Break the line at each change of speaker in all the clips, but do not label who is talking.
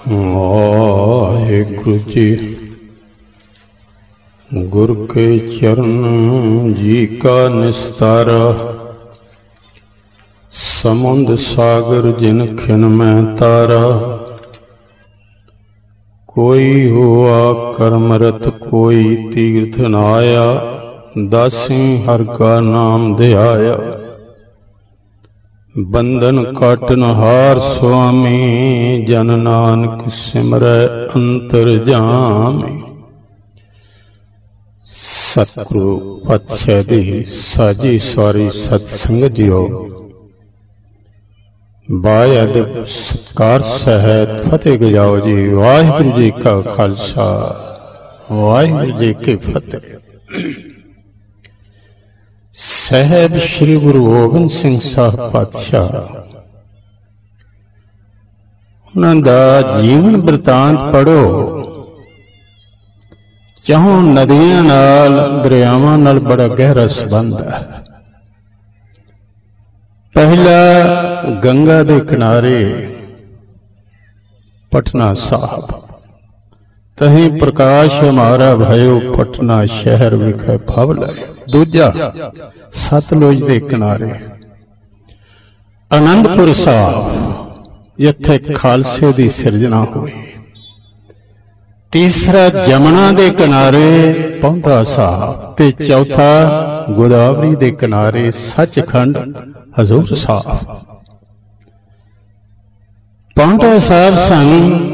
ਵਾਹਿਗੁਰੂ ਜੀ। ਗੁਰ ਕੇ ਚਰਨ ਜੀ ਕਾ ਨਿਸਤਾਰਾ, ਸਮੁੰਦ ਸਾਗਰ ਜਿਨ ਖਿਨ ਮੈਂ ਤਾਰਾ। ਕੋਈ ਹੁਆ ਕਰਮਰਤ ਕੋਈ ਤੀਰਥ ਨ ਆਇਆ, ਦਾਸੀ ਹਰ ਕਾ ਨਾਮ ਧਿਆਇਆ। ਬੰਧਨ ਕਾਟਨ ਹਾਰ ਸੁਆਮੀ, ਜਨ ਨਾਨਕ ਸਿਮਰੈ ਅੰਤਰ ਜਾਮੀ। ਸਤਿਗੁਰੂ ਪਾਤਸ਼ਾਹ ਦੀ ਸਾਜੀ ਸਵਾਰੀ ਸਤਸੰਗਤ ਜੀਓ। ਬਾਏ ਅਦਬ ਸਤਿਕਾਰ ਸਹਿਤ ਫਤਿਹ ਗਜਾਓ ਜੀ। ਵਾਹਿਗੁਰੂ ਜੀ ਕਾ ਖਾਲਸਾ, ਵਾਹਿਗੁਰੂ ਜੀ ਕੀ ਫਤਿਹ। ਸਾਹਿਬ ਸ੍ਰੀ ਗੁਰੂ ਗੋਬਿੰਦ ਸਿੰਘ ਸਾਹਿਬ ਪਾਤਸ਼ਾਹ, ਉਹਨਾਂ ਦਾ ਜੀਵਨ ਬ੍ਰਿਤਾਂਤ ਪੜ੍ਹੋ। ਚਾਹੋਂ ਨਦੀਆਂ ਨਾਲ, ਦਰਿਆਵਾਂ ਨਾਲ ਬੜਾ ਗਹਿਰਾ ਸੰਬੰਧ ਹੈ। ਪਹਿਲਾ ਗੰਗਾ ਦੇ ਕਿਨਾਰੇ ਪਟਨਾ ਸਾਹਿਬ, ਤਹੀਂ ਪ੍ਰਕਾਸ਼ ਹਮਾਰਾ ਭਇਓ ਪਟਨਾ ਸ਼ਹਿਰ ਵਿਖੇ ਭਵ ਲਏ। ਦੂਜਾ ਸਤਲੁਜ ਦੇ ਕਿਨਾਰੇ ਆਨੰਦਪੁਰ ਸਾਹਿਬ, ਜਿੱਥੇ ਖਾਲਸੇ ਦੀ ਸਿਰਜਣਾ ਹੋਈ। ਤੀਸਰਾ ਜਮਨਾ ਦੇ ਕਿਨਾਰੇ ਪੌਂਟਾ ਸਾਹਿਬ, ਤੇ ਚੌਥਾ ਗੋਦਾਵਰੀ ਦੇ ਕਿਨਾਰੇ ਸੱਚਖੰਡ ਹਜ਼ੂਰ ਸਾਹਿਬ। ਪੌਂਟਾ ਸਾਹਿਬ ਸਨ,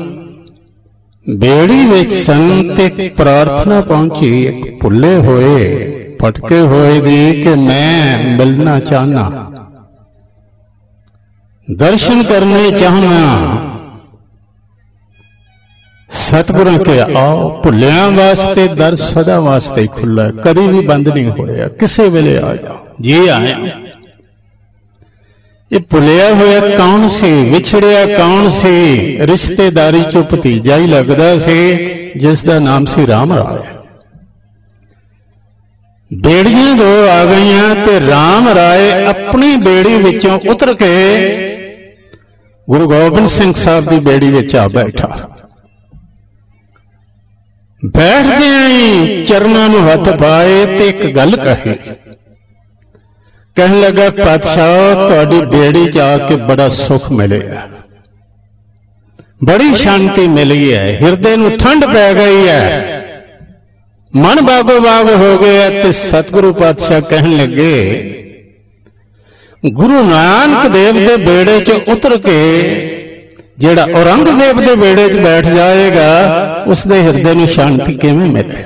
ਬੇੜੀ ਵਿੱਚ ਸਨ ਤੇ ਪ੍ਰਾਰਥਨਾ ਪਹੁੰਚੀ ਇੱਕ ਭੁੱਲੇ ਹੋਏ ਭਟਕੇ ਹੋਏ ਦੀ ਕਿ ਮੈਂ ਮਿਲਣਾ ਚਾਹਨਾ, ਦਰਸ਼ਨ ਕਰਨੇ ਚਾਹਨਾ। ਸਤਿਗੁਰਾਂ ਕੇ ਆਓ, ਭੁੱਲਿਆਂ ਵਾਸਤੇ ਦਰ ਸਦਾ ਵਾਸਤੇ ਖੁੱਲਾ, ਕਦੀ ਵੀ ਬੰਦ ਨਹੀਂ ਹੋਇਆ। ਕਿਸੇ ਵੇਲੇ ਆ ਜਾਓ, ਜੀ ਆਇਆ। ਇਹ ਭੁੱਲਿਆ ਹੋਇਆ ਕੌਣ ਸੀ, ਵਿਛੜਿਆ ਕੌਣ ਸੀ? ਰਿਸ਼ਤੇਦਾਰੀ ਚੋਂ ਭਤੀਜਾ ਹੀ ਲੱਗਦਾ ਸੀ, ਜਿਸ ਦਾ ਨਾਮ ਸੀ ਰਾਮ ਰਾਏ। ਬੇੜੀਆਂ ਦੋ ਆ ਗਈਆਂ ਤੇ ਰਾਮ ਰਾਏ ਆਪਣੀ ਬੇੜੀ ਵਿੱਚੋਂ ਉਤਰ ਕੇ ਗੁਰੂ ਗੋਬਿੰਦ ਸਿੰਘ ਸਾਹਿਬ ਦੀ ਬੇੜੀ ਵਿੱਚ ਆ ਬੈਠਾ। ਬੈਠਦਿਆਂ ਹੀ ਚਰਨਾਂ ਨੂੰ ਹੱਥ ਪਾਏ ਤੇ ਇੱਕ ਗੱਲ ਕਹੀ। ਕਹਿਣ ਲੱਗਾ, ਪਾਤਸ਼ਾਹ ਤੁਹਾਡੀ ਬੇੜੀ ਚ ਆ ਕੇ ਬੜਾ ਸੁੱਖ ਮਿਲਿਆ, ਬੜੀ ਸ਼ਾਂਤੀ ਮਿਲੀ ਹੈ, ਹਿਰਦੇ ਨੂੰ ਠੰਡ ਪੈ ਗਈ ਹੈ, ਮਨ ਬਾਗੋ ਬਾਗ ਹੋ ਗਿਆ। ਤੇ ਸਤਿਗੁਰੂ ਪਾਤਸ਼ਾਹ ਕਹਿਣ ਲੱਗੇ, ਗੁਰੂ ਨਾਨਕ ਦੇਵ ਦੇ ਬੇੜੇ ਚ ਉਤਰ ਕੇ ਜਿਹੜਾ ਔਰੰਗਜ਼ੇਬ ਦੇ ਬੇੜੇ ਚ ਬੈਠ ਜਾਏਗਾ, ਉਸਦੇ ਹਿਰਦੇ ਨੂੰ ਸ਼ਾਂਤੀ ਕਿਵੇਂ ਮਿਲੇ?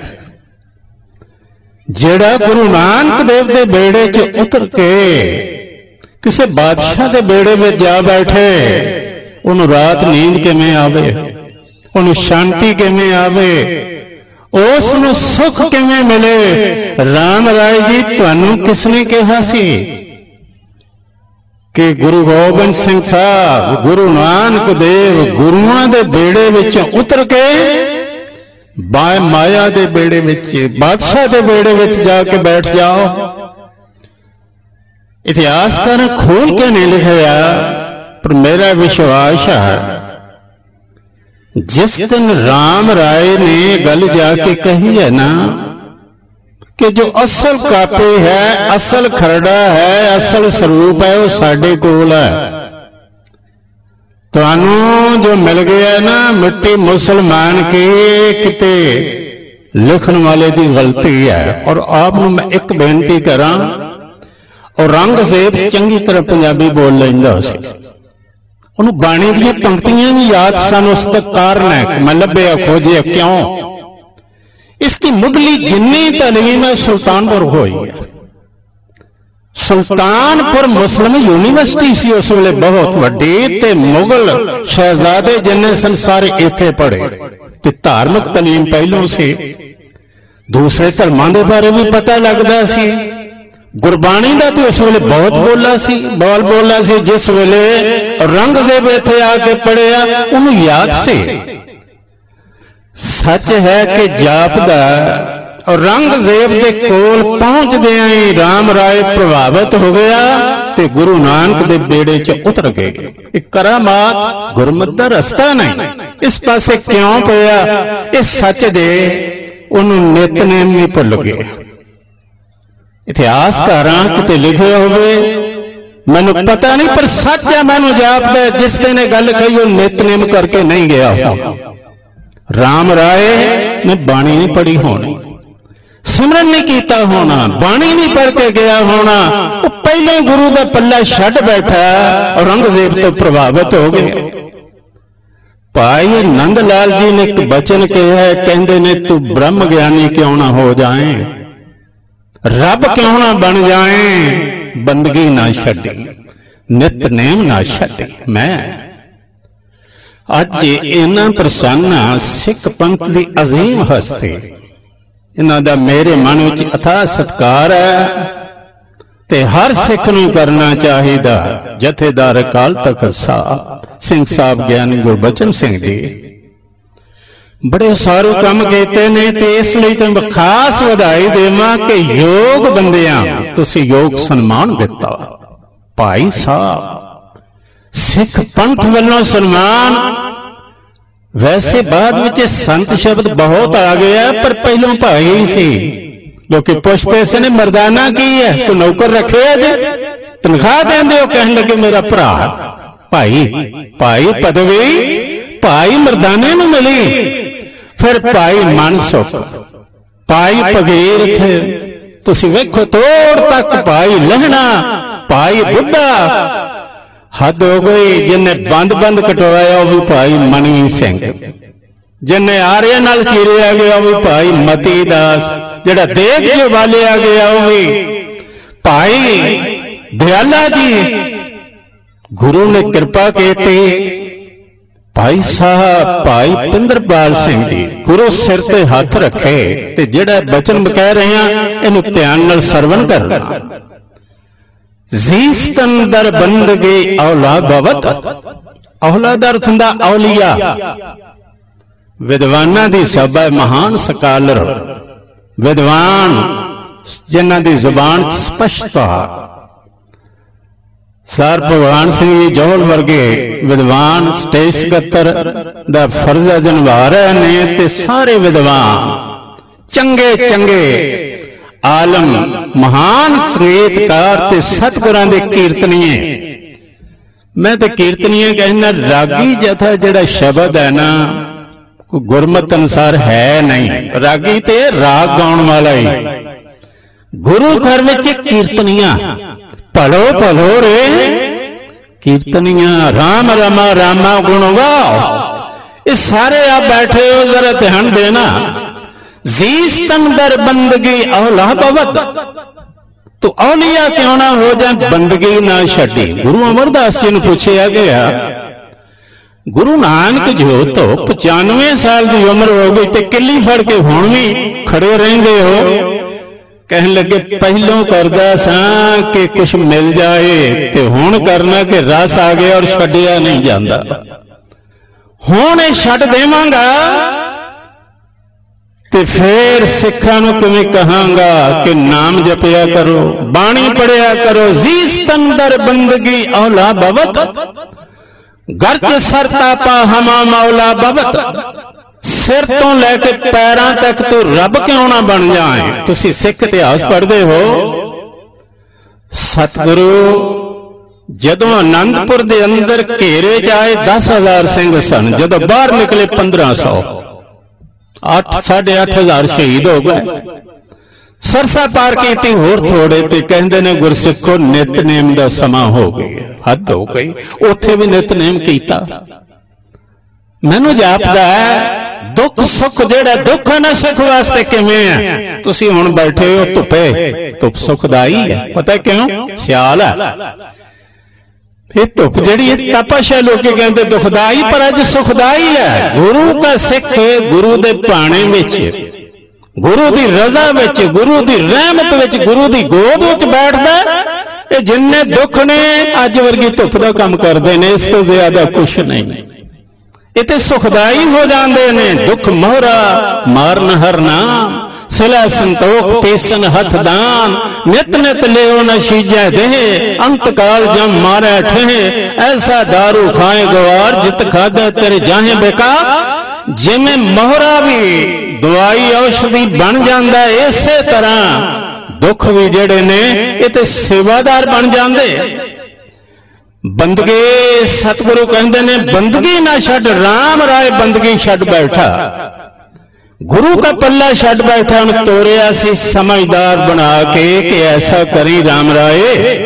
ਜਿਹੜਾ ਗੁਰੂ ਨਾਨਕ ਦੇਵ ਦੇ ਬੇੜੇ ਚ ਉਤਰ ਕੇ ਕਿਸੇ ਬਾਦਸ਼ਾਹ ਦੇ ਬੇੜੇ ਵਿੱਚ ਜਾ ਬੈਠੇ, ਉਹਨੂੰ ਰਾਤ ਨੀਂਦ ਕਿਵੇਂ ਆਵੇ? ਉਹਨੂੰ ਸ਼ਾਂਤੀ ਕਿਵੇਂ ਆਵੇ? ਉਸ ਨੂੰ ਸੁੱਖ ਕਿਵੇਂ ਮਿਲੇ? ਰਾਮ ਰਾਏ ਜੀ, ਤੁਹਾਨੂੰ ਕਿਸ ਨੇ ਕਿਹਾ ਸੀ ਕਿ ਗੁਰੂ ਗੋਬਿੰਦ ਸਿੰਘ ਸਾਹਿਬ, ਗੁਰੂ ਨਾਨਕ ਦੇਵ ਗੁਰੂਆਂ ਦੇ ਬੇੜੇ ਵਿੱਚੋਂ ਉਤਰ ਕੇ ਮਾਇਆ ਦੇ ਬੇੜੇ ਵਿੱਚ, ਬਾਦਸ਼ਾਹ ਦੇ ਬੇੜੇ ਵਿੱਚ ਜਾ ਕੇ ਬੈਠ ਜਾਓ? ਇਤਿਹਾਸਕਾਰ ਖੋਲ ਕੇ ਨਹੀਂ ਲਿਖਿਆ, ਪਰ ਮੇਰਾ ਵਿਸ਼ਵਾਸ ਹੈ ਜਿਸ ਦਿਨ ਰਾਮ ਰਾਏ ਨੇ ਗੱਲ ਜਾ ਕੇ ਕਹੀ ਹੈ ਨਾ ਕਿ ਜੋ ਅਸਲ ਕਾਪੀ ਹੈ, ਅਸਲ ਖਰੜਾ ਹੈ, ਅਸਲ ਸਰੂਪ ਹੈ, ਉਹ ਸਾਡੇ ਕੋਲ ਹੈ। ਤੁਹਾਨੂੰ ਜੋ ਮਿਲ ਗਿਆ ਨਾ ਮਿੱਟੀ ਮੁਸਲਮਾਨ ਕੀ, ਕਿਤੇ ਲਿਖਣ ਵਾਲੇ ਦੀ ਗਲਤੀ ਹੈ। ਔਰ ਆਪ ਨੂੰ ਮੈਂ ਇੱਕ ਬੇਨਤੀ ਕਰਾਂ, ਔਰੰਗਜ਼ੇਬ ਚੰਗੀ ਤਰ੍ਹਾਂ ਪੰਜਾਬੀ ਬੋਲ ਲੈਂਦਾ ਸੀ, ਉਹਨੂੰ ਬਾਣੀ ਦੀਆਂ ਪੰਕਤੀਆਂ ਵੀ ਯਾਦ ਸਨ। ਉਸ ਦਾ ਕਾਰਨ ਹੈ, ਮੈਂ ਲੱਭਿਆ ਖੋਜਿਆ ਕਿਉਂ। ਇਸ ਦੀ ਮੁੱਢਲੀ ਜਿੰਨੀ ਤਾਲੀਮ ਹੈ ਸੁਲਤਾਨਪੁਰ ਹੋਈ ਹੈ। ਸੁਲਤਾਨਪੁਰ ਮੁਸਲਿਮ ਯੂਨੀਵਰਸਿਟੀ ਸੀ ਉਸ ਵੇਲੇ ਬਹੁਤ ਵੱਡੀ, ਤੇ ਮੁਗਲ ਸ਼ਹਿਜ਼ਾਦੇ ਜਿੰਨੇ ਸੰਸਾਰ ਇੱਥੇ ਪੜ੍ਹੇ, ਤੇ ਧਾਰਮਿਕ ਤਾਲੀਮ ਪਹਿਲੋਂ ਸੀ। ਦੂਸਰੇ ਧਰਮਾਂ ਦੇ ਬਾਰੇ ਵੀ ਪਤਾ ਲੱਗਦਾ ਸੀ। ਗੁਰਬਾਣੀ ਦਾ ਤੇ ਉਸ ਵੇਲੇ ਬਹੁਤ ਬੋਲਾ ਸੀ, ਬੋਲਾ ਸੀ। ਜਿਸ ਵੇਲੇ ਔਰੰਗਜ਼ੇਬ ਇੱਥੇ ਆ ਕੇ ਪੜ੍ਹਿਆ, ਉਹਨੂੰ ਯਾਦ ਸੀ। ਸੱਚ ਹੈ ਕਿ ਜਾਪਦਾ ਔਰੰਗਜ਼ੇਬ ਦੇ ਕੋਲ ਪਹੁੰਚਦਿਆਂ ਹੀ ਰਾਮ ਰਾਏ ਪ੍ਰਭਾਵਿਤ ਹੋ ਗਿਆ ਤੇ ਗੁਰੂ ਨਾਨਕ ਦੇ ਬੇੜੇ 'ਚ ਉਤਰ ਗਏ। ਇਹ ਕਰਾਮਾਤ ਗੁਰਮਤਿ ਦਾ ਰਸਤਾ ਨਹੀਂ, इस पासे क्यों पिया? इस सच दे उन्होंने नितनेम नहीं भुल गए। इतिहासकारां किते लिखे होवे मैनू पता नहीं, पर सच है मैनू जापदा जिस दिन गल कही वो नितनेम करके नहीं गया। राम राय ने बाणी नहीं पढ़ी होनी, सिमरन नहीं कीता होना, बाणी नहीं पढ़ के गया होना, वो पहले गुरु का पल्ला छड्ड बैठा और औरंगजेब तो प्रभावित हो गया। भाई नंद लाल जी ने एक बचन कहा है, कहते ने तू ब्रह्म ज्ञानी क्यों ना हो जाए, रब क्यों ना बन जाए, बंदगी ना छड्डी, नितनेम ना छड्डी। मैं अज इन्हां प्रसन्ना सिख पंथ की अजीम हस्ती, इन्हां दा मेरे मन विच अथाह सत्कार है ते हर सिख नूं करना चाहिदा। जथेदार अकाल तख्त साहब सिंह साहब ज्ञानी गुरबचन सिंह जी बड़े सारू काम कीते ने, ते इसलिए तुम खास वधाई देवां कि योग बंदियां तुसी योग सन्मान दिता। भाई साहब सिख पंथ वालों सन्मान, वैसे बाद विच संत शब्द बहुत आ गया, पर पहलों भाई सी। लोग पुछते से ने मरदाना की है, तू नौकर रखे जे तनख्वाह देंदे हो? कहने लगे मेरा भरा भाई, भाई पदवी भाई मरदाने नूं मिली। फिर भाई मनसुख, भाई भगीर थे, तुसी वेखो तोड़ तक भाई लहना, भाई बुढ़ा, हद हो गई। जिन्हें बंद बंद कटवाया वो भी भाई मनवी सिंह, जिन्हें आर्य नाल चीरिया गया वो भी भाई मती दास, जिहड़ा देख जो वालिया गया वो भी भाई दयाला जी। गुरु ने कृपा की, भाई साहब भाई पिंदरपाल सिंह जी गुरु सिर ते हाथ रखे, ते जिहड़ा बचन कह रहे हैं इनू ध्यान नाल सरवण करना। जीस्तन दर बंदगी औला भवत, औलादर थंदा औलिया, विद्वाना दी सभा, महान स्कॉलर विद्वान जिन्हां दी जुबान स्पष्टता। सर भगवान सिंह जी जौहल वर्गे विद्वान स्टेज सकत्तर दा फर्जा जनवा रहे ने, ते सारे विद्वान चंगे चंगे आलम महान संगीतकार ते सतगुरां दे कीर्तनीए। मैं ते कीर्तनीए कहना, रागी जथा जिहड़ा शब्द है ना गुरमत अनुसार है नहीं, रागी ते राग गाउण वाला ही। गुरु घर विच कीर्तनियां भलो भलो रे कीर्तनियां, राम रमा रामा गुण गाओ। इस सारे आप बैठे हो, जरा ध्यान देना। जीस्तन दर बंदगी औला भवत, तो औलिया क्यों ना हो जाए, बंदगी ना छड्डी। गुरु अमरदास जी ने पूछा गया, गुरु नानक जो तो 95 साल की उम्र हो गई, ते किली फड़ के हुण भी खड़े रहिंदे हो। कहने लगे पहलों करदा सा कि कुछ मिल जाए, ते हुण करना कि रस आ गया और छड्डिया नहीं जाता। हुण छड्ड देवांगा ते फिर सिखां नूं किवें कहांगा कि नाम जपिया करो, बाणी पढ़िया करो। जीस्तन दर बंदगी औला भवत, गर्ज सरतापा हमा मौला भवत। सिर तो लैके पैरों तक तू रब क्यों ना बन जाए। तुसी सिख इतिहास पढ़ते हो, सतगुरु जदों आनंदपुर दे अंदर घेरे जाए 10,000 सिंह सन, जदों बाहर निकले 1500, 8,500 शहीद हो गए। सरसा पार की होर थोड़े, ते कहंदे ने गुरसिखो नितनेम दा समा हो गया, हद हो गई। उत्थे भी नितनेम कीता। मैनू जापदा है दुख सुख जेड़ा दुख है ना सिख वास्ते किवें है। तुसी हुण बैठे हो धुप्पे, धुप सुखदाई है, पता क्यों? सियाल है। फिर धुप जिहड़ी तपश है, लोग कहते दुखदाई, पर अज सुखदाई है। गुरु का सिख गुरु दे भाणे विच, गुरु दी रजा विच, गुरु दी रहमत विच, गुरु दी गोद विच बैठदा। ये जिन्ने दुख ने अज वर्गी धुप दा काम करदे ने, इस तो ज्यादा कुछ नहीं। इते सुखदाई हो जाते ने। दुख मोहरा मारन हर नाम, सिला संतोख पीसन हथ दान, नित नित लेओ न शीजै देह, अंत काल जम मारै ठेह, ऐसा दारू खाए गवार, जित खादा तेरे जाहे बेकार। जिमें मोहरा भी दवाई औषधि बन जाता है, इसे तरह दुख भी जेड़े ने ये ते सेवादार बन जाते। बंदगी सतगुरु कहते ने बंदगी ना छड़, राम राय बंदगी छड़ बैठा, गुरु का पल्ला छड़ बैठा। उन्हें तोरिया सी समझदार बना के कि ऐसा करी राम राय।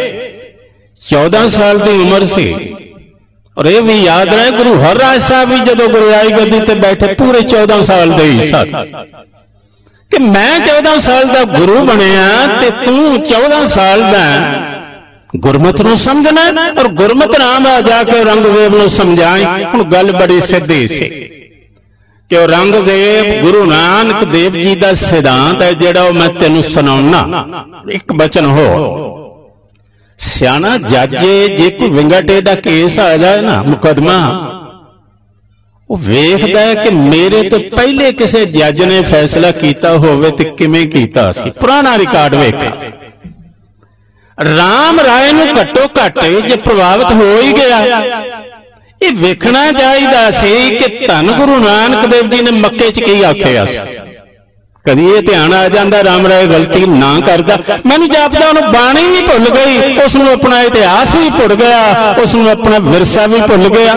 14 साल की उम्र सी, और यह भी याद रहे गुरु हरराज साहब भी जो गुरु आई गद्दी ते बैठे पूरे 14 साल दे ही सन, कि मैं 14 साल का गुरु बनया ते तू 14 साल का गुरमत नूं समझना, और गुरमत राम आ जाके औरंगजेब नूं समझाई। हुण गल बड़ी सीधी सी कि औरंगजेब गुरु नानक देव जी का सिद्धांत है जिहड़ा मैं तेनूं सुणाउणा। एक बचन हो, सियाना जज जे कोई विंगा टेढ़ा केस आ जाए ना मुकदमा, वो वेखदा है कि मेरे तो पहले किसी जज ने फैसला किया होवे ते किवें कीता सी, पुराना रिकॉर्ड वेखा। राम राय नूं घट्टो घट जे प्रभावित हो ही गया, ये वेखना चाहिदा सी कि धन गुरु नानक देव जी ने मक्के च की आखिया सी। कभी ये ध्यान आ जाता राम राय गलती ना करता, मैनू जापदा उन्हें बाणी भी भुल गई, उसनों अपना इतिहास भी भुल गया, उसनों अपना विरसा भी भुल गया।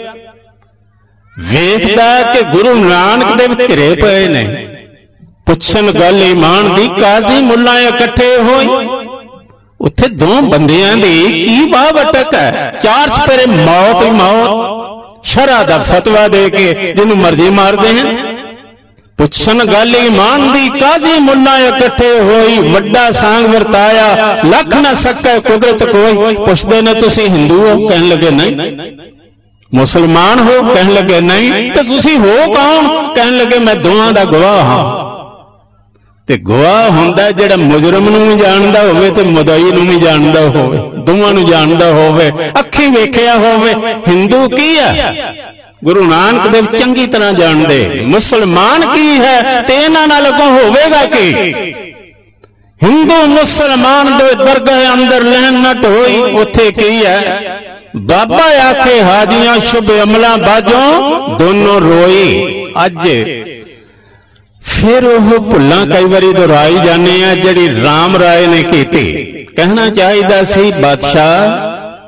वेखदा कि गुरु नानक देव घिरे पे ने, पुछन गल ईमान दी, काजी मुल्ला इकट्ठे होए, उत्थे दो बंदियां दी की वाह वटक है। 4 चपेरे मौत ही मौत, शरा दा फतवा दे के जिन्हों मर्जी मारते हैं। पुछन गल ईमान दी, काजी मुल्ला इकट्ठे होई, वड्डा सांग वरताया, लख न सकै कुदरत कोई। पुछदे ने तुसी हिंदू हो, कहन लगे नहीं। मुसलमान हो, कहन लगे नहीं। तो तुसी हो कौन, कहन लगे मैं दोवां दा गवाह हां। ते गवाह हुंदा जिहड़ा मुजरम नूं भी जानदा होवे ते मुदई नूं भी जानदा होवे, दोवां नूं जानदा होवे, अखीं वेखिया होवे। हिंदू की है गुरु नानक देव चंगी तरह जानदे, मुसलमान की है ते इन्हां नाल अगों होवेगा की। हिंदू मुसलमान दो दरगाह अंदर लहन नट होई, उत्थे की है बाबा आखे हाजियां शुभ अमला बाजों, दोनों रोई। अज फिर वह भुल्लां कई बारी दोहराई जाने जिहड़ी राम राय ने की। कहना चाहिदा सी बादशाह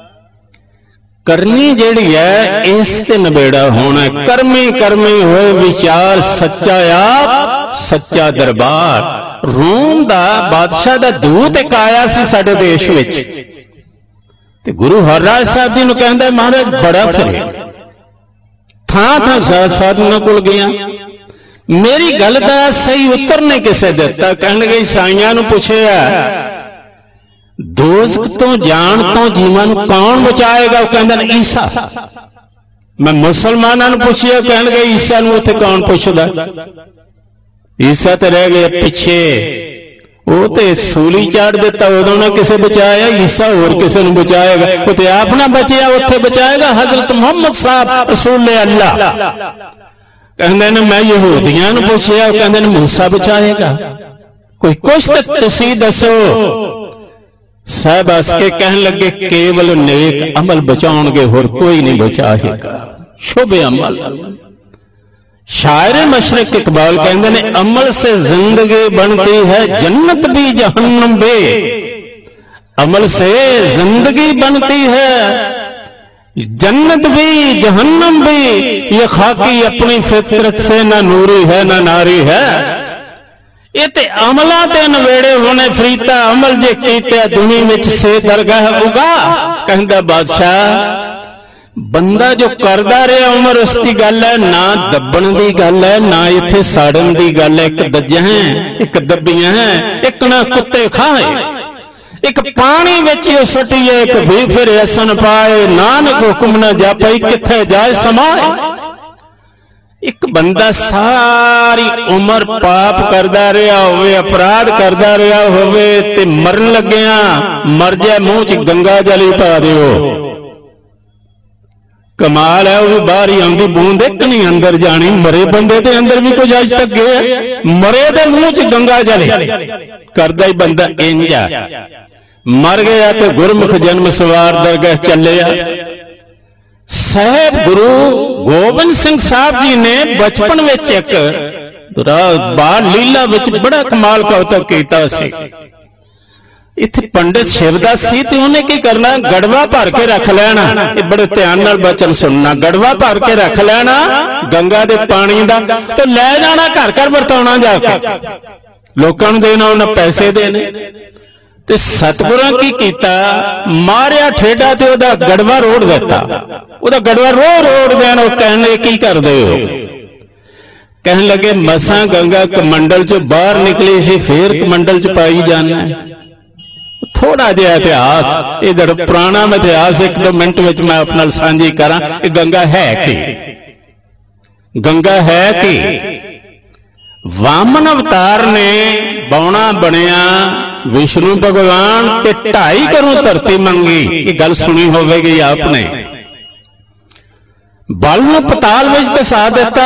करनी जिहड़ी है इस ते नबेड़ा होना, कर्मी कर्मी होए विचार, सच्चा आप सच्चा दरबार। रोम दा बादशाह दा दूत एक आया सी साडे देश विच, ते गुरु हरराज साहब जी नूं कहंदा महाराज बड़ा फिरे, थां थां साधुआं कोल गया, मेरी गल दा सही उत्तर नहीं किसे दिता। कहन लगे ईसाइयां नूं पुछिया दोज़ख तो जान तो जीवां नूं कौन बचाएगा, कहंदे ने ईसा। मैं मुसलमानां नूं पुछिया, कहन लगे ईसा नूं उत्थे कौन पुछदा, ईसा ते रह गए पिछे, वो ते सूली चाड़ दिता उदों ना किसे बचाया, ईसा होर किसे नूं बचाएगा, वो ते आप ना बचिया उत्थे बचाएगा हजरत मुहम्मद साहब रसूल अल्लाह। कहंदे ने मैं यहूदियां नूं पुछिया, कहंदे ने मूसा बचाएगा, कोई कुछ तो तुसीं दसो। साहब हस के कहन लगे केवल नेक अमल बचाउणगे, होर कोई नहीं बचाएगा, शुभ अमल। शायर मशरिक इकबाल कहंदे ने अमल से जिंदगी बनती है जन्नत भी जहन्नम भी, अमल से जिंदगी बनती है जन्नत भी जहन्नम भी। ये खाकी अपनी फितरत से ना नूरी है ना नारी है, ये ते अमला ते नवेड़े होने फरीता, अमल जे कीते दुनिया विच से दरगाह उगा। कहंदा बादशाह बंदा जो करदा रहा उमर उसकी गल है, ना दबण की गल है ना इत्थे साड़न की गल है। एक दज्जा है, एक दबियां है, एक ना कुत्ते खाए, एक पानी विच सुटिए, एक भी फिर असन पाए, नानक हुक्म न जापई किथे जाए समाए। एक बंदा सारी उम्र पाप करदा रहा होवे, अपराध करदा रहा होवे ते मरन लग्या मर जाए, मुंह च गंगा जल ही पा दिओ, कमाल है, वो बाहर ही आंदी बूंद एक नहीं अंदर जानी। मरे बंदे के अंदर भी कुछ अज तक गया, मरे के मुंह च गंगा जले करदा ही बंदा इंज आ। मर गया तो गुरमुख जन्म सवार दरगाह चलिया। साहब गुरु गोबिंद सिंह साहब जी ने बचपन में एक बाल लीला बड़ा कमाल कौतक किया सी। इत्थे पंडित शिवदास सी ते उन्हें की करना, गड़वा भर के रख लेना। ये बड़े ध्यान नाल बचन सुनना, गड़वा भर के रख लेना गंगा दे पानी दा, तो ले जाना घर घर वरताउणा जाके, लोकां नूं देना, उन्हें पैसे देने। ते सतगुरां की कीता, मारिया ठेडा ते ओदा गड़वा रोड़ दिता। ओदा गड़वा रोड़ देना। कहण लगे की करदे हो? कहण लगे मसां गंगा कमंडल चों बाहर निकली सी, फिर कमंडल च पाई जाना। थोड़ा जिहा इतिहास, ये जड़ा पुराना इतिहास 1-2 मिनट में मैं अपने नाल सांझी करा। गंगा है कि गंगा है कि वामन अवतार ने बौना बनिया विष्णु भगवान ते 2.5 करोड़ धरती मंगी। ये गल सुनी होगी आपने। बल नूं पताल विच धसा दिता,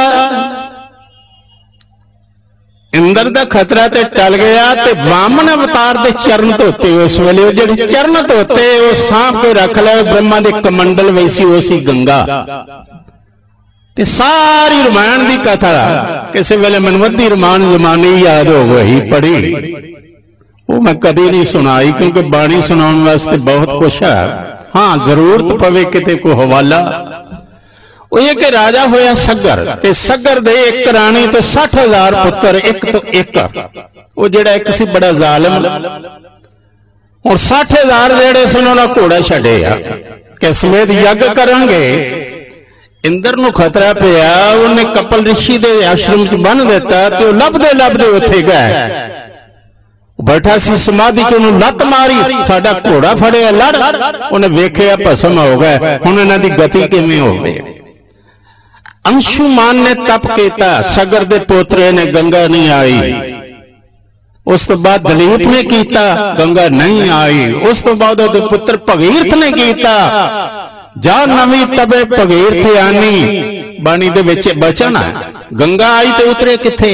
इंद्र का खतरा ते टल गया। ते वामन अवतार दे चरण धोते, उस वेले जिहड़े चरण धोते वो सांभ के रख ले। ब्रह्मा दे कमंडल वैसी वो सी गंगा। ते सारी रामायण की कथा किसी वेले मैनूं अद्धी रामायण जमानी याद हो गई पढ़ी, वो मैं कदी नहीं सुनाई, क्योंकि बाणी सुनाने वास्ते बहुत कुछ है। हाँ जरूरत पवे किते को हवाला। वो ये कि राजा होया सगर, ते सगर दे एक राणी तो 60,000 पुत्र, एक तो एक। वो जेड़ा एक सी बड़ा जालिम, और 60,000 जेड़े सन उन्हां घोड़ा छड्डिया कि समेत यज्ञ करांगे। इंद्र नूं खतरा पिया, उन्हें कपिल ऋषि दे आश्रम च बन दिता। ते लभदे लभदे उत्थे गए, बैठा सी समाधि च, उन्हें लत मारी, साडा घोड़ा फड़िया लड़। उन्हें वेखिया भस्म हो गए। हुण इन्हां दी गति किवें होवे? अंशुमान ने तप किया, सगर दे पोतरे ने, गंगा नहीं आई। उस तो बाद दलीप ने किया, गंगा नहीं आई। उस तो बाद उहदे पुत्र भगीरथ ने किया, जा नवी तबे भगीरथ आनी। बाणी दे विच बचन है, गंगा आई तो उतरे किथे?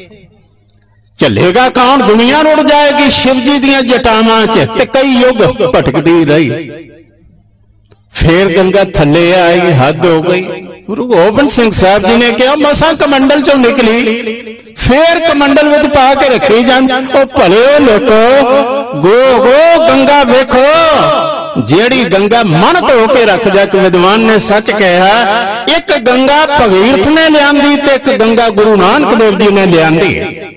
चलेगा कौन? दुनिया रुड़ जाएगी शिव जी दियां जटावां च। ते कई युग भटकदी रही, फिर गंगा थले आई, हद हो गई। गुरु गोबिंद सिंह साहब जी ने कहा, मसा कमंडल चो निकली, फिर कमंडल में पा के रखी जाती। ओ भले लोको, गो गंगा वेखो, जेड़ी गंगा मन धो के रख जा। विद्वान ने सच कहा, एक गंगा भगीरथ ने लियांदी ते एक गंगा गुरु नानक देव जी ने लियांदी।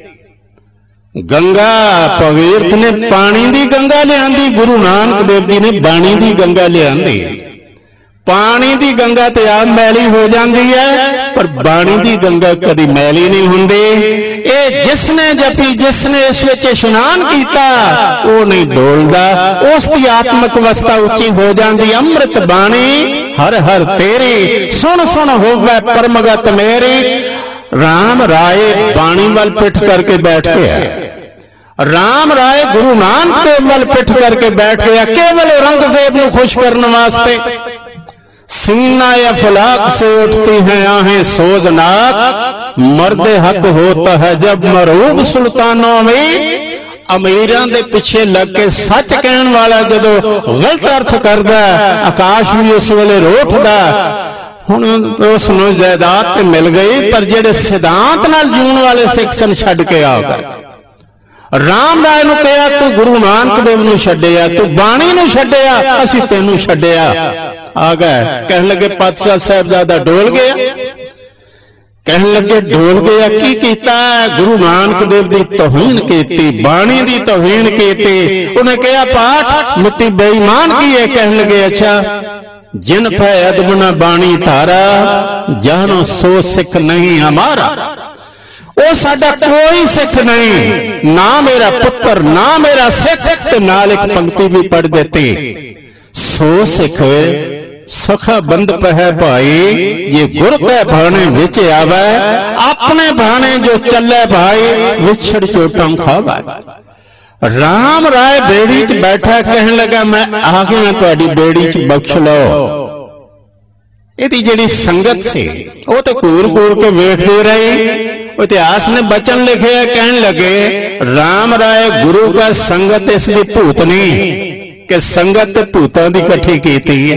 गंगा भगीरथ ने पानी दी गंगा लियांदी, गुरु नानक देव जी ने बाणी दी गंगा लियांदी। पानी दी गंगा ते आप मैली हो जाती है, पर बाणी दी गंगा कदी मैली नहीं हुंदी। ए जिसने जपी, जिसने इस विच इशनान कीता, वो नहीं डोलदा, उसकी आत्मक अवस्था उच्ची हो जाती। अमृत बाणी हर हर तेरी, सुन सुन होवे परमगत मेरी। राम राय बाणी वाल पिठ करके बैठ गया, राम राय गुरु नानक देव वाल पिठ करके बैठ गया, केवल औरंगजेब को खुश करने वास्ते। सीना या फलाक से उठती हैं आहें सोजनाक, मर्दे हक होता है जब मरूब सुल्तानों में। अमीरां दे पिछे लग के सच कहने वाला जदों गलत अर्थ करदा, आकाश भी उस वेले रोठदा। हुण उसनूं जायदाद ते मिल गई, पर जेड़े सिद्धांत नाल जूण वाले सिख सन छड्ड के आ गए। राम राय नूं कहा, तू गुरु नानक देव नूं छड्डिया, तू बाणी नूं छड्डिया, असीं तैनूं छड्डिया। आ गए, कहने लगे पातशाह साहबजादा डोल गया। कहने लगे डोल गया की कीता? गुरु नानक देव की तौहीन की, बाणी की तौहीन की। उन्हें कहा पाठ मिट्टी बेईमान की है। कहने लगे अच्छा, जिन पे अदमना बाणी धारा, जानो सो सिख नहीं हमारा। वो साडा कोई सिख नहीं, ना मेरा पुत्र ना मेरा सिख। ते नाल एक पंक्ति भी पढ़ देती, सो सिख सखा बंद पै भाई, ये गुर के भाने विच आवे, अपने भाने जो चले भाई, विछड़ चोटां खावे। राम राय बेड़ी च बैठा, कहने लगा मैं आ गया, तुहाडी बेड़ी च बख्श लो। ਇਹਦੀ ਜਿਹੜੀ ਸੰਗਤ ਸੀ ਉਹ ਤਾਂ ਘੂਰ ਘੂਰ ਕੇ ਵੇਖਦੇ ਰਹੀ। इतिहास ने वचन लिखे, कहने लगे राम राय गुरु का संगत इसकी भूतनी कि संगत भूतां दी इकट्ठी कीती है।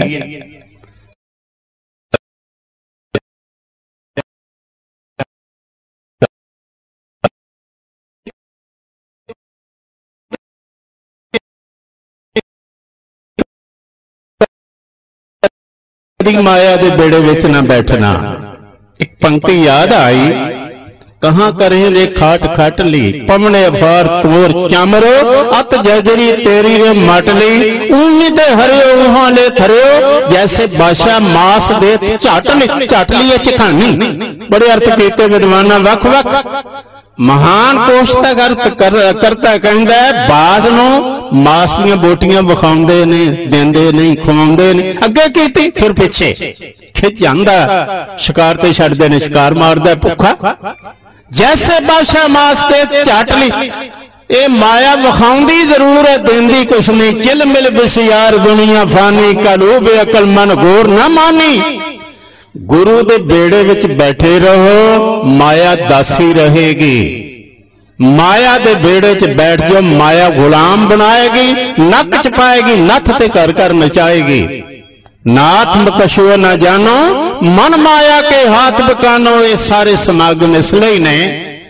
माया दे बेड़े विच ना बैठना। एक पंक्ति याद आई, कहाँ करें रे खाट खाट ली, पवने अफार तोर चामरो, अत जजरी तेरी रे माट ली, ऊनी ते हरियो उहां ले थरियो, जैसे बादशाह मास दे चाट ली चिखानी। बड़े अर्थ कीते विद्वाना वख वख। महान कोशता करता कहता है बाज नूं मास दियां बोटियां विखाउंदे ने, देंदे नहीं, खवाउंदे नहीं। अगे कीती फिर पिछे खिच जांदा, शिकार ते छड्डदे ने, शिकार मारदा भुखा। जैसे बादशाह मास ते झट ली। ये माया विखाउंदी जरूर है, देंदी कुछ नहीं। चिल मिल बिसियार दुनिया फानी, कालू बेअकल मन गोर ना मानी। गुरु दे बेड़े विच बैठे रहो, माया दासी रहेगी। माया दे बेड़े च बैठ जाओ, माया गुलाम बनाएगी, नक चपाएगी, नथ ते कर कर नचाएगी। नाथ बकशो न जानो, मन माया के हाथ बकानो। ये सारे समागम इसलिए ने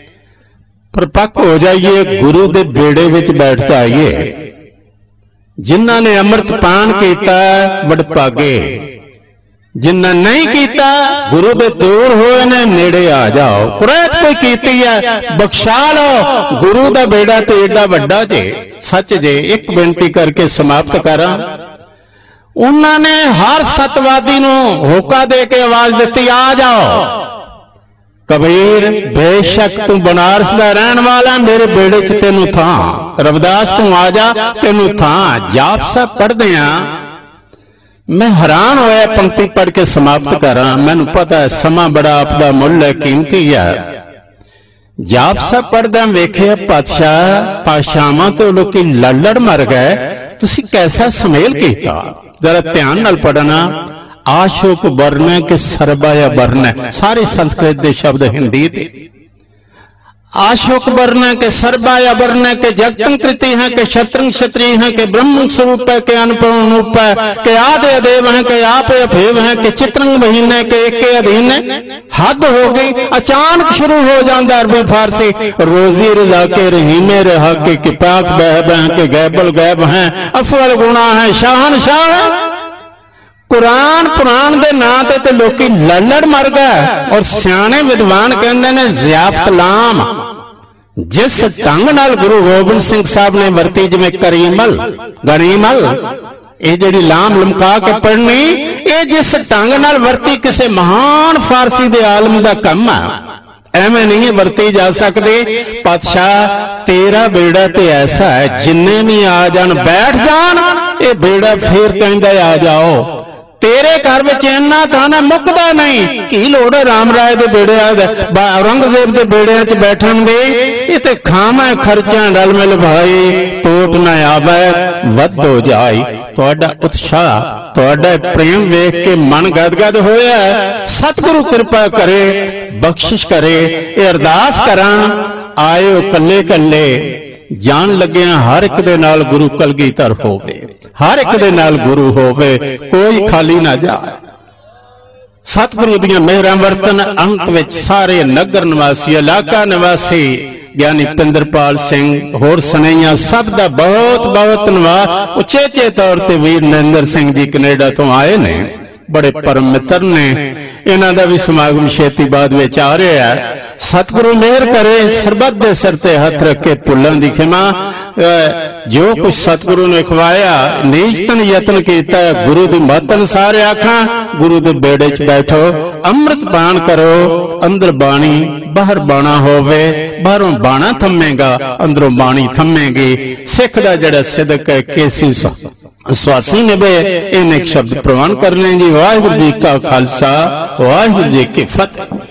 परपक्क हो जाइए, गुरु दे बेड़े विच बैठ जाइए। जिन्हां ने अमृत पान कीता वडभागे, जिन्ना नहीं कीता गुरु दे दूर होए ने, नेड़े आ जाओ। कुरैत कोई कीती है बख्शा लो, गुरु दा बेड़ा ते एडा वड्डा जे। सच जे एक बेनती करके समाप्त करा। उन्होंने हर सतवादी नूं होका दे के आवाज दी, आ जाओ। कबीर बेशक तू बनारस दा रहन वाला, मेरे बेड़े च तेनू थां। रविदास तू आ जा, तेनू थां। जाप साहब पढ़दे आ, मैं हैरान होया पंक्ति पढ़ के समाप्त करा। मैनू पता है समा बड़ा आपदा मुल है, कीमती है। जाप साहब पढ़दा वेखे पातशाहां तो लोग लड़ मर गए, तुसी कैसा सुमेल कीता। जरा ध्यान नाल पढ़ना। आशोक वर्ण के सरबाया वर्ण, सारे संस्कृत के शब्द हिंदी थे। आशोक वर्ण के सरबाया वर्ण के जगतंग कृति है, के शत्रंग क्षत्रिय है, के ब्रह्म स्वरूप है, के अनुपम रूप है, के आदि अदेव है, के आप अभेव है, के चित्रंग बहीन है, के एक के अधीन है। हद हो गई। अचानक शुरू हो जाता अरबी फारसी, रोजी रजा के रहीमे रहा के किपाक बहब है, के गैबल गैब है, अफवल गुणा है, शाहन शाह है। कुरान पुराण दे नां ते लोकी लड़ मर गए। और सियाने विद्वान कहंदे ने ज़ियाफत लाम, जिस ढंग नाल गुरु गोबिंद सिंह साहब ने वरती, जिवें करीमल गनीमल, ये जिहड़ी लाम लमका के पढ़नी, ये जिस ढंग नाल वरती किसी महान फारसी दे आलम दा कम है। एवें नहीं वरती जा सकती। पातशाह तेरा बेड़ा ते ऐसा है, जिन्ने भी आ जान बैठ जान, ये बेड़ा फिर कहंदा आ जाओ। तेरे घर में इन्ना थाना मुकदा नहीं। की लोड़ है राम राय दे बेड़े, औरंगजेब दे बेड़े च बैठन दी। ये ते खामा खर्चा रल मिल भाई, टोट न आवे वध हो जाए। तुहाडा उत्साह, तुहाडा प्रेम वेख के मन गदगद होया। सतगुरु कृपा करे, बख्शिश करे। ये अरदास करा, आयो कल्ले कल्ले, जान लगे हर एक दे नाल गुरु कलगीधर होवे, हर एक दे नाल गुरु होवे, कोई खाली ना जाए। सतगुरु दियां मेहरां वरतन। अंत विच सारे नगर निवासी, इलाका निवासी, ज्ञानी पिंदरपाल सिंह होर सनैया सब दा बहुत बहुत धन्नवाद। उचेचे तौर ते वीर नरेंद्र सिंह जी कनेडा तो आए ने, बड़े परम मित्र ने। इन्हां दा भी समागम छेती बाद विच आ रहा है। सतगुरु मेहर करे, सरबत दे सिर ते हथ रख के भुल्लां दी खिमा। जो कुछ सतगुरु ने खवाया, नीचतन यत्न किया, गुरु दी मत अनुसार आखा। गुरु दे बेड़े च बैठो, अमृत पान करो। अंदर बाणी बाहर बाणा होवे, बाहरों बाणा थमेगा, अंदरों बाणी थमेगी। सिख दा जिहड़ा सिदक है, केसी स्वासी ने बे इन एक शब्द प्रवान कर लें जी। वाहिगुरू जी का खालसा, वाहिगुरू जी की फतेह।